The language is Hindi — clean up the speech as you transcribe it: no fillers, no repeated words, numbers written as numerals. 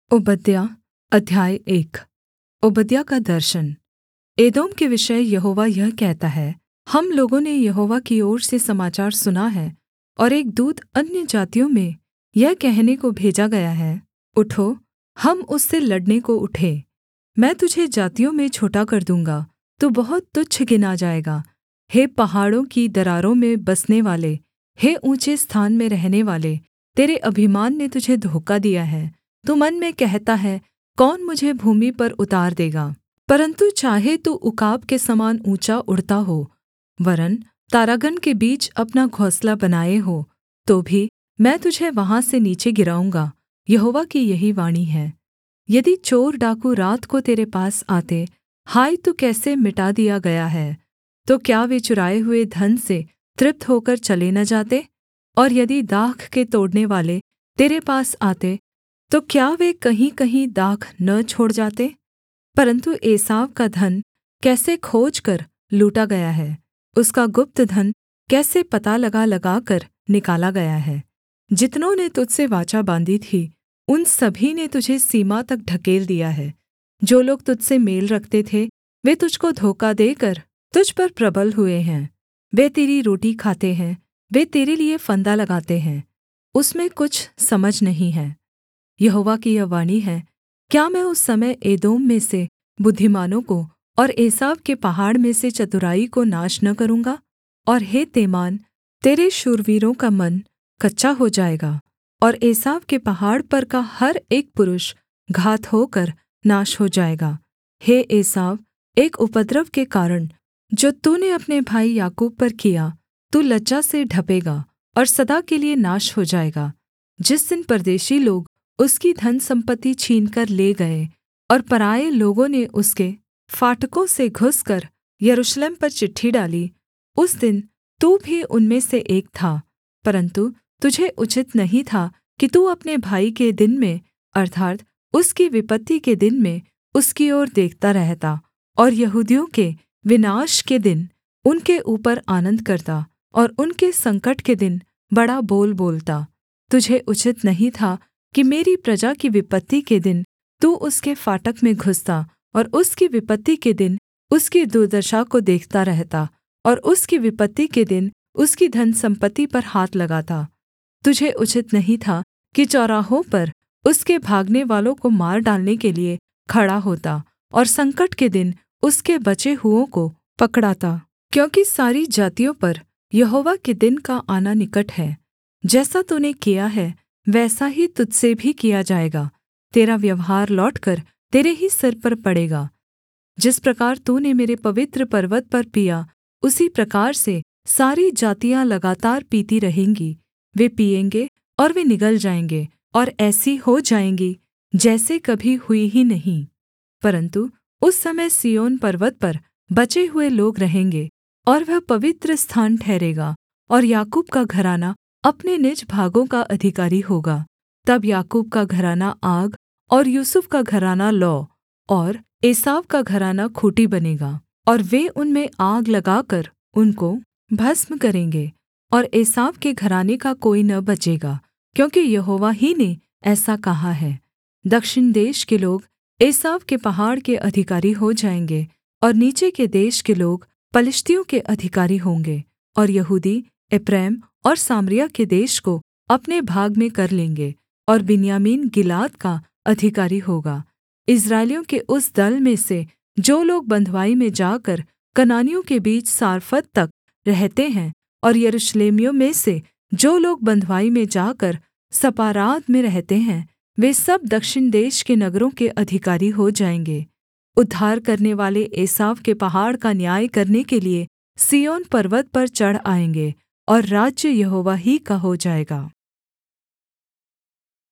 ओबद्याह अध्याय 1। ओबद्याह का दर्शन। एदोम के विषय यहोवा यह कहता है, हम लोगों ने यहोवा की ओर से समाचार सुना है, और एक दूत अन्यजातियों में यह कहने को भेजा गया है, उठो, हम उससे लड़ने को उठें। मैं तुझे जातियों में छोटा कर दूँगा, तू बहुत तुच्छ गिना जाएगा। हे पहाड़ों की दरारों में बसनेवाले, हे ऊँचे स्थान में रहनेवाले, तेरे अभिमान ने तुझे धोखा दिया है। तू मन में कहता है, कौन मुझे भूमि पर उतार देगा। परन्तु चाहे तू उकाब के समान ऊँचा उड़ता हो, वरन् तारागण के बीच अपना घोंसला बनाए हो, तो भी मैं तुझे वहाँ से नीचे गिराऊँगा। यहोवा की यही वाणी है। यदि चोर डाकू रात को तेरे पास आते, हाय तू कैसे मिटा दिया गया है, तो क्या वे चुराए हुए धन से तृप्त होकर चले न जाते? और यदि दाख के तोड़नेवाले तेरे पास आते, तो क्या वे कहीं-कहीं दाख न छोड़ जाते? परन्तु एसाव का धन कैसे खोजकर लूटा गया है, उसका गुप्त धन कैसे पता लगा लगाकर निकाला गया है। जितनों ने तुझ से वाचा बाँधी थी, उन सभी ने तुझे सीमा तक ढकेल दिया है। जो लोग तुझ से मेल रखते थे, वे तुझको धोखा देकर तुझ पर प्रबल हुए हैं। वे तेरी रोटी खाते हैं, वे तेरे लिये फंदा लगाते हैं, उसमें कुछ समझ नहीं है। यहोवा की यह वाणी है, क्या मैं उस समय एदोम में से बुद्धिमानों को और एसाव के पहाड़ में से चतुराई को नाश न करूँगा? और हे तेमान, तेरे शूरवीरों का मन कच्चा हो जाएगा, और एसाव के पहाड़ पर का हर एक पुरुष घात होकर नाश हो जाएगा। हे एसाव, एक उपद्रव के कारण जो तूने अपने भाई याकूब पर किया, तू लज्जा से ढपेगा और सदा के लिये नाश हो जाएगा। जिस दिन परदेशी लोग उसकी धनसम्पत्ति छीनकर ले गए और पराए लोगों ने उसके फाटकों से घुसकर यरूशलेम पर चिट्ठी डाली, उस दिन तू भी उनमें से एक था। परन्तु तुझे उचित नहीं था कि तू अपने भाई के दिन में अर्थात् उसकी विपत्ति के दिन में उसकी ओर देखता रहता, और यहूदियों के विनाश के दिन उनके ऊपर आनन्द करता, और उनके संकट के दिन बड़ा बोल बोलता। तुझे उचित नहीं था कि मेरी प्रजा की विपत्ति के दिन तू उसके फाटक में घुसता, और उसकी विपत्ति के दिन उसकी दुर्दशा को देखता रहता, और उसकी विपत्ति के दिन उसकी धनसम्पत्ति पर हाथ लगाता। तुझे उचित नहीं था कि चौराहों पर उसके भागनेवालों को मार डालने के लिये खड़ा होता, और संकट के दिन उसके बचे हुओं को पकड़ाता। क्योंकि सारी जातियों पर यहोवा के दिन का आना निकट है। जैसा तूने किया है, वैसा ही तुझ से भी किया जाएगा। तेरा व्यवहार लौटकर तेरे ही सिर पर पड़ेगा। जिस प्रकार तूने मेरे पवित्र पर्वत पर पिया, उसी प्रकार से सारी जातियाँ लगातार पीती रहेंगी। वे पिएँगे और वे निगल जाएँगे, और ऐसी हो जाएँगी जैसे कभी हुई ही नहीं। परन्तु उस समय सिय्योन पर्वत पर बचे हुए लोग रहेंगे, और वह पवित्र स्थान ठहरेगा, और याकूब का घराना अपने निज भागों का अधिकारी होगा। तब याकूब का घराना आग, और यूसुफ का घराना लौ, और एसाव का घराना खूँटी बनेगा, और वे उनमें आग लगाकर उनको भस्म करेंगे, और एसाव के घराने का कोई न बचेगा, क्योंकि यहोवा ही ने ऐसा कहा है। दक्षिण देश के लोग एसाव के पहाड़ के अधिकारी हो जाएँगे, और नीचे के देश के लोग पलिश्तियों के अधिकारी होंगे, और यहूदी एप्रैम और सामरिया के देश को अपने भाग में कर लेंगे, और बिन्यामीन गिलाद का अधिकारी होगा। इस्राएलियों के उस दल में से जो लोग बँधुआई में जाकर कनानियों के बीच सारफत तक रहते हैं, और यरूशलेमियों में से जो लोग बँधुआई में जाकर सपाराद में रहते हैं, वे सब दक्षिण देश के नगरों के अधिकारी हो जाएँगे। उद्धार करनेवाले एसाव के पहाड़ का न्याय करने के लिये सिय्योन पर्वत पर चढ़ आएँगे, और राज्य यहोवा ही का हो जाएगा।